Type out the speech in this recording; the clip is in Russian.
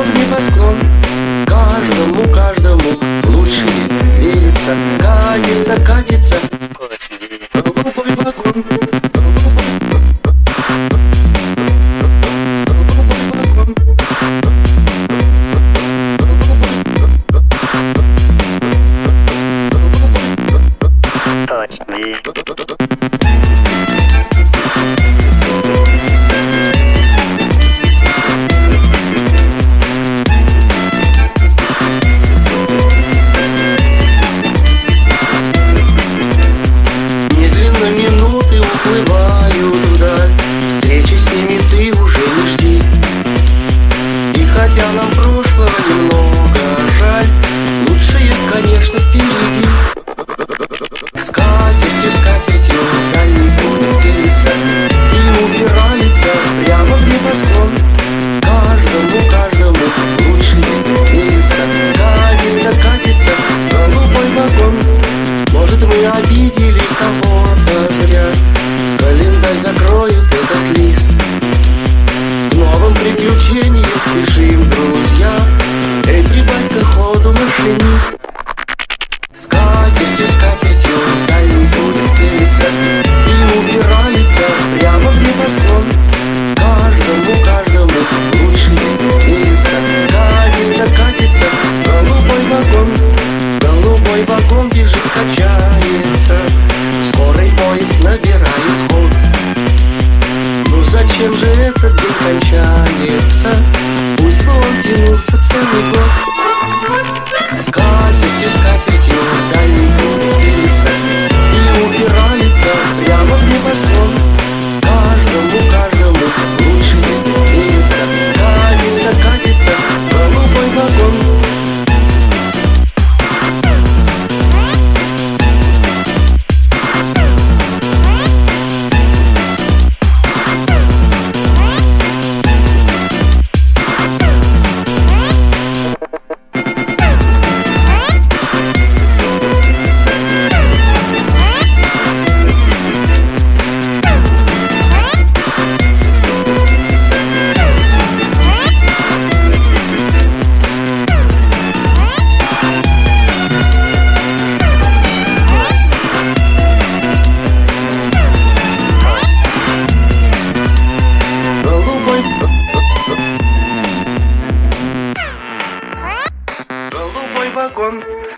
в небосклон. Каждому лучше верится. Катится голубой вагон. Минуты уплывают вдаль, встречи с ними ты уже не жди. И хотя нам прошлого немного жаль, лучшее, конечно, впереди. Скатертью дальний путь стелится и упирается прямо в небосклон. Каждому лучше верится. Катится голубой вагон. Может, мы обидели кого-то зря, календарь закроет этот лист. К новым приключениям спешим, друзья. Эй, прибавь-ка ходу, машинист. Скатертью дальний путь стелится и упирается прямо в небосклон. Каждому лучше верится. Катится голубой вагон. Голубой вагон бежит, качается, скорый поезд набирает ход. Ну зачем же этот день кончается? Пусть бы он тянулся целый год. Скатертью дальний путь стелится и упирается прямо в небосклон. Каждому лучше верится. Катится голубой вагон. Голубой вагон.